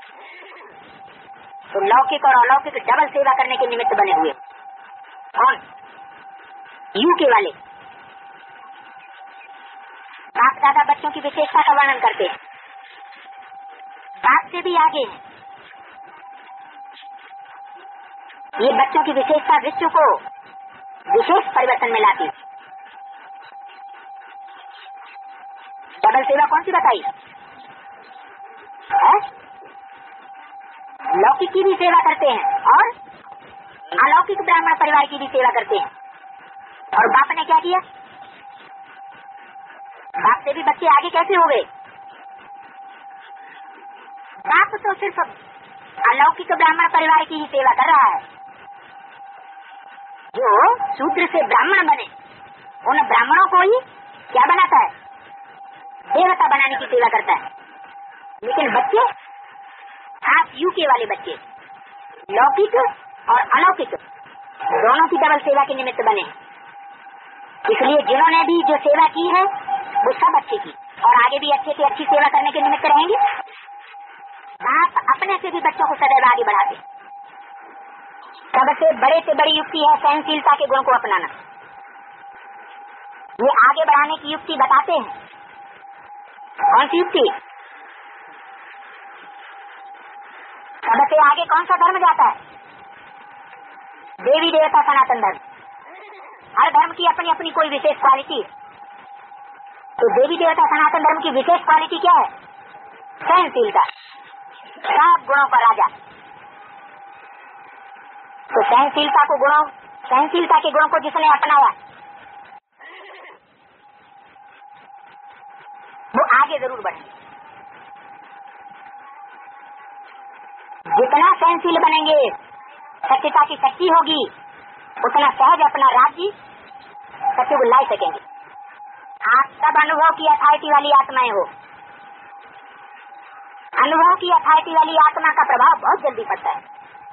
तो लौकिक और अलौकिक डबल सेवा करने के निमित्त बने हुए कौन? यू के वाले। बाप दादा बच्चों की विशेषता का वर्णन करते हैं, बाप से भी आगे हैं। ये बच्चों की विशेषता विश्व को विशेष परिवर्तन में लाती। डबल सेवा कौन सी बताई है? लौकिक की भी सेवा करते हैं और अलौकिक ब्राह्मण परिवार की भी सेवा करते हैं। और बाप ने क्या किया? बाप से भी बच्चे आगे कैसे हो गए? बाप तो सिर्फ अलौकिक ब्राह्मण परिवार की ही सेवा कर रहा है। जो शूद्र से ब्राह्मण बने उन ब्राह्मणों को ही क्या बनाता है? देवता बनाने की सेवा करता है। लेकिन बच्चे खास यूके वाले बच्चे लौकिक और अलौकिक दोनों की डबल सेवा के निमित्त बने। इसलिए जिन्होंने भी जो सेवा की है वो सब अच्छे की और आगे भी अच्छे से अच्छी सेवा करने के निमित्त रहेंगे। बाप अपने से भी बच्चों को सदैव आगे बढ़ाते। सबसे बड़े से बड़ी युक्ति है सहनशीलता के गुण को अपनाना। ये आगे बढ़ाने की युक्ति बताते हैं। कौन सी युक्ति? सबसे आगे कौन सा धर्म जाता है? देवी देवता सनातन धर्म। हर धर्म की अपनी अपनी कोई विशेष क्वालिटी है। तो देवी देवता सनातन धर्म की विशेष क्वालिटी क्या है? सहनशीलता, सब गुणों का राजा। तो सहनशीलता को गुणों सहनशीलता के गुणों को जिसने अपनाया वो आगे जरूर बढ़े। जितना सहनशील बनेंगे, सत्यता की शक्ति होगी, उतना सहज अपना राज्य सत्य को ला सकेंगे। आप सब अनुभव की अथॉरिटी वाली आत्माएं हो। अनुभव की अथॉरिटी वाली आत्मा का प्रभाव बहुत जल्दी पड़ता है।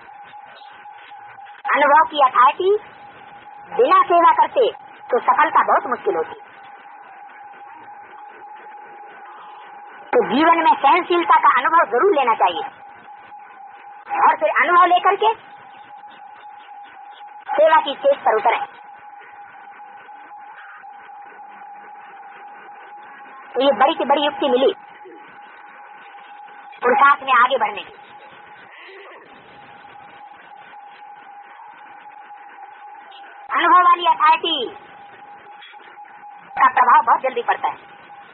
अनुभव की अथॉरिटी बिना सेवा करते तो सफलता बहुत मुश्किल होती। तो जीवन में सहनशीलता का अनुभव जरूर लेना चाहिए और फिर अनुभव लेकर के सेवा की स्टेज पर उतरें। तो ये बड़ी से बड़ी युक्ति मिली पुरुषार्थ में आगे बढ़ने की। अनुभव वाली अथॉरिटी का प्रभाव बहुत जल्दी पड़ता है।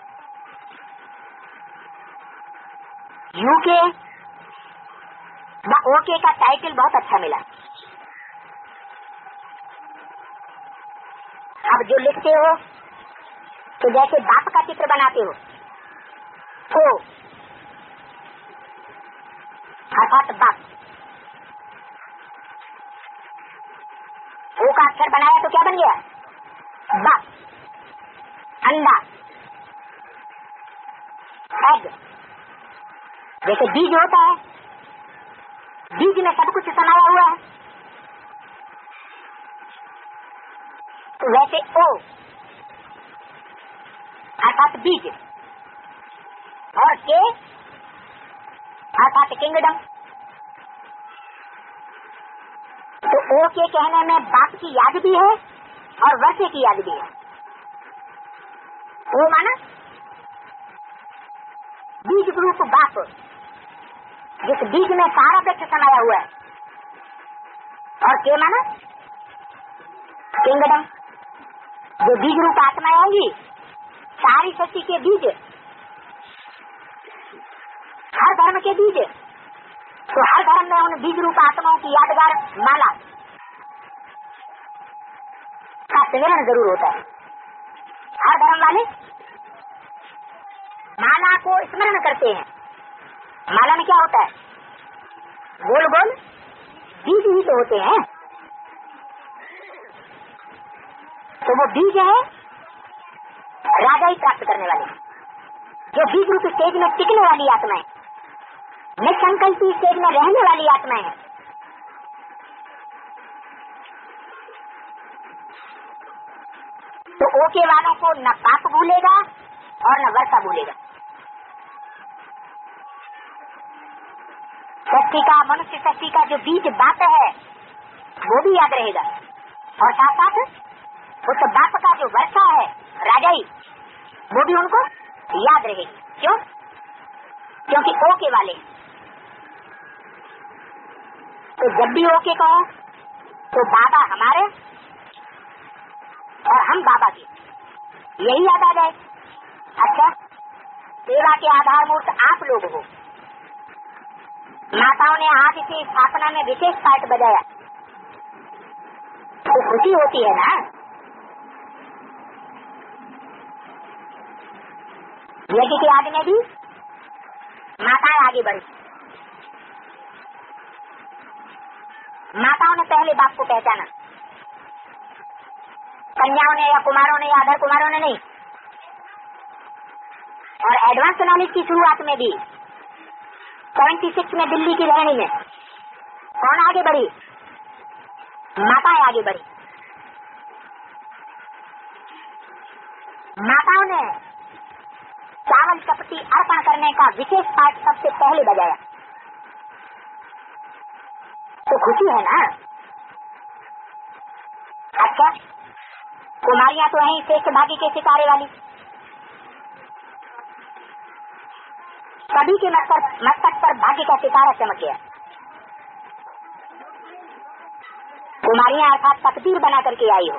यूके व ओके का टाइटल बहुत अच्छा मिला। अब जो लिखते हो तो जैसे बाप का चित्र बनाते हो, ओ अर्थात बाप, ओ का अक्षर बनाया तो क्या बन गया? बाप। अंडा, एग, जैसे बीज होता है, बीज में सब कुछ समाया हुआ है, तो वैसे ओ अर्थात बीज और के अर्थात किंगडम। तो ओ के कहने में बाप की याद भी है और वर्षे की याद भी है। ओ माना बीज रूप बाप, जिस बीज में सारा वृक्ष समाया हुआ है, और के माना किंगडम, जो बीज रूप आत्माएं होंगी, सारी शक्ति के बीज, हर धर्म के बीज। तो हर धर्म में उन बीज रूप आत्माओं की यादगार माला का स्मरण जरूर होता है। हर धर्म वाले माला को स्मरण करते हैं। माला में क्या होता है? गोल गोल बीज ही तो होते हैं। तो वो बीज है राजा ही प्राप्त करने वाले, जो बीज रूप स्टेज में टिकने वाली आत्माएं, निसंकल्पी स्टेज में रहने वाली आत्माएं हैं। तो ओके वालों को न पाप भूलेगा और न वर्षा भूलेगा। शक्ति का, मनुष्य शक्ति का जो बीज बाप है वो भी याद रहेगा, और साथ साथ उस बाप का जो वर्षा है राजाई, वो भी उनको याद रहेगी। क्यों? क्योंकि ओके वाले। तो जब भी ओके कहो तो बाबा हमारे और हम बाबा के, यही याद आ जाए। अच्छा, सेवा के आधार मूर्त आप लोग हो, माताओं ने आज की स्थापना में विशेष पाठ बजाया, तो खुशी होती है ना। यज्ञ की आग में भी माताएं आगे बढ़ी। माताओं ने पहले बाप को पहचाना, कन्याओं ने या कुमारों ने या अधर कुमारों ने नहीं। और एडवांस नॉलेज की शुरुआत में भी छिहत्तर में दिल्ली की रहनी में कौन आगे बढ़ी? माताएं आगे बढ़ी। माताओं ने चावल चपटी अर्पण करने का विशेष पाठ सबसे पहले बजाया, तो खुशी है ना। अच्छा, कुमारियां तो हैं श्रेष्ठ भागी के सितारे वाली, सभी के मस्तक मस्तक पर भाग्य का सितारा चमक गया। कुमारियां अर्थात तकदीर बना करके आई हो।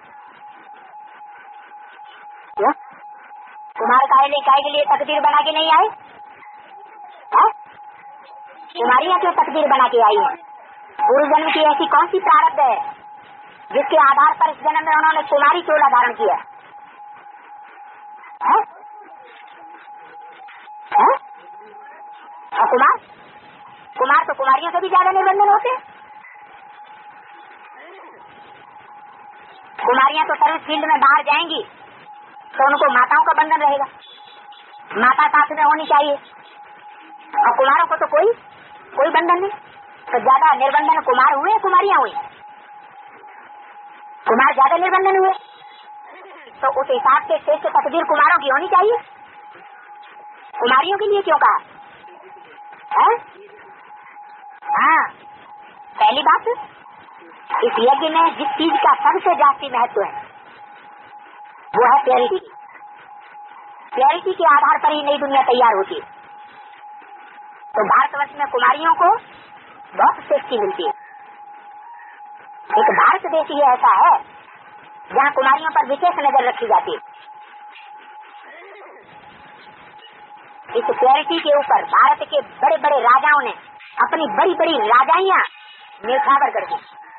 क्या कुमार कायले काय के लिए तकदीर बना के नहीं आए? कुमारियां क्यों तकदीर बना के आई है? पूर्व जन्म की ऐसी कौन सी प्रारब्ध है जिसके आधार पर इस जन्म में उन्होंने कुमारी चोला धारण किया है? है? और कुमार कुमार तो कुमारियों से भी ज्यादा निर्बंधन होते। कुमारियां तो सर्विस फील्ड में बाहर जाएंगी तो उनको माताओं का बंधन रहेगा, माता साथ में होनी चाहिए। और कुमारों को तो कोई कोई बंधन नहीं। तो ज्यादा निर्बंधन कुमार हुए, कुमारियां हुई? कुमार ज्यादा निर्बंधन हुए, तो उस हिसाब से श्रेष्ठ तकदीर कुमारों की होनी चाहिए। कुमारियों के लिए क्यों कहा है? हाँ, पहली बात, इस यज्ञ में जिस चीज का सबसे जास्ती महत्व है वो है प्योरिटी। प्योरिटी के आधार पर ही नई दुनिया तैयार होती है। तो भारतवर्ष में कुमारियों को बहुत सेफ्टी मिलती है। एक भारत देश ही ऐसा है जहाँ कुमारियों पर विशेष नजर रखी जाती है। इस प्योरिटी के ऊपर भारत के बड़े बड़े राजाओं ने अपनी बड़ी बड़ी राजाइयां न्यौछावर कर दी।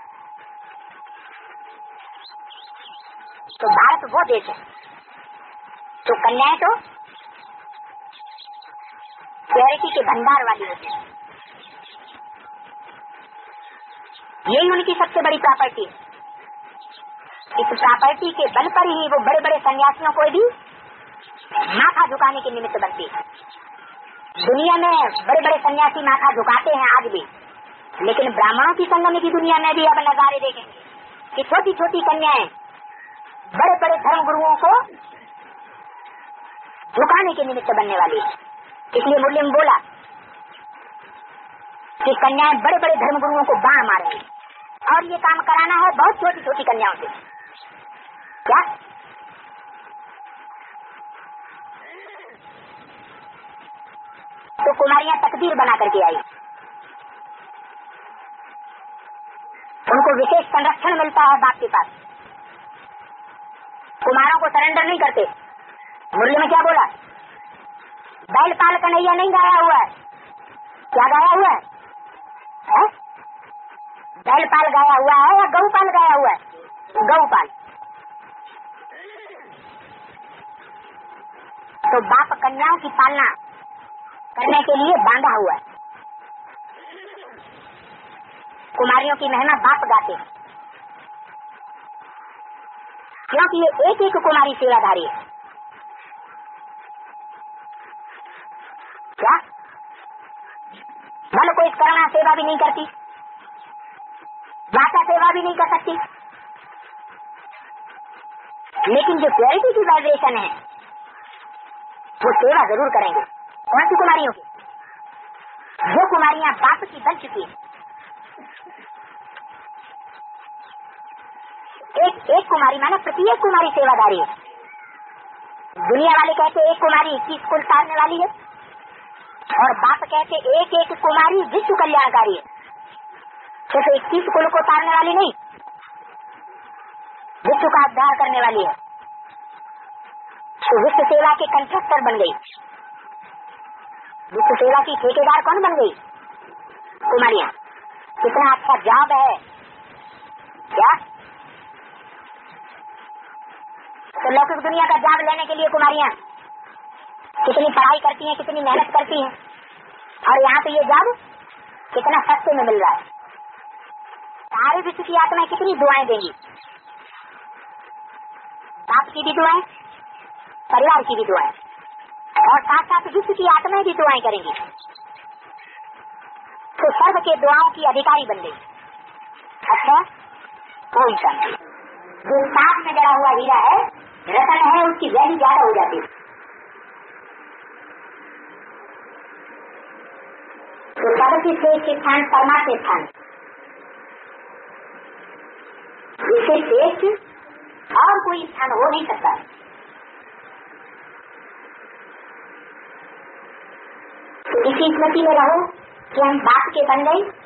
तो भारत वो देश है तो कन्याएं तो प्योरिटी के भंडार वाली होती है। यही उनकी सबसे बड़ी प्रॉपर्टी है। इस प्रॉपर्टी के बल पर ही वो बड़े बड़े सन्यासियों को भी माथा झुकाने के निमित्त बनती है। दुनिया में बड़े बड़े सन्यासी माथा झुकाते हैं आज भी, लेकिन ब्राह्मणों की संगम की दुनिया में भी अब नजारे देखेंगे कि छोटी छोटी कन्याएं बड़े बड़े धर्म गुरुओं को झुकाने के निमित्त बनने वाली है। इसलिए मुरली में बोला कि कन्याएं बड़े बड़े धर्म गुरुओं को बाण मारेंगी, और ये काम कराना है बहुत छोटी छोटी कन्याओं से। क्या तो कुमारियां तकदीर बना करके आई, उनको विशेष संरक्षण मिलता है बाप के पास। कुमारों को सरेंडर नहीं करते। मुरली में क्या बोला? बैल पाल कन्हैया नहीं गाया हुआ है। क्या गाया हुआ है, है? बैल पाल गाया हुआ है या गऊ पाल गाया हुआ है? गऊ पाल। तो बाप कन्याओं की पालना करने के लिए बांधा हुआ है। कुमारियों की महिमा बाप गाते हैं, क्योंकि ये एक एक कुमारी सेवाधारी है। क्या भले कोई करुणा सेवा भी नहीं करती, वाचा सेवा भी नहीं कर सकती, लेकिन जो प्योरिटी की वाइब्रेशन है वो सेवा जरूर करेंगे। कौन सी कुमारियों की? जो कुमारियां बाप की बन चुकी है। एक एक कुमारी माना प्रत्येक कुमारी सेवादारी है। दुनिया वाले कहते एक कुमारी इक्कीस कुल तारने वाली है, और बाप कहते एक एक कुमारी विश्व कल्याणकारी है। तो इक्कीस कुल को तारने वाली नहीं, विश्व का उद्धार करने वाली है। तो विश्व सेवा के कंट्रैक्टर बन गई। विश्व सेवा की ठेकेदार कौन बन गई? कुमारियाँ, कितना अच्छा जॉब है क्या? तो लौकिक दुनिया का जॉब लेने के लिए कुमारियाँ कितनी पढ़ाई करती हैं, कितनी मेहनत करती हैं, और यहाँ पे ये जॉब कितना सस्ते में मिल रहा है। सारे विश्व की आत्माएं कितनी दुआएं देंगी, आपकी भी दुआएं, परिवार की भी दुआएं, और साथ साथ विश्व की आत्माएं भी दुआएं करेंगी, तो सर्व के दुआओं की अधिकारी बन गई। अच्छा, कोई शांति, जो साथ में जड़ा हुआ हीरा है, रतन है, उसकी वैल्यू ज्यादा हो जाती है। तो सबसे श्रेष्ठ स्थान परमात्मा स्थान, इससे श्रेष्ठ और कोई स्थान हो नहीं सकता। तो इसी स्मृति में रहो कि हम बाप के बन गए,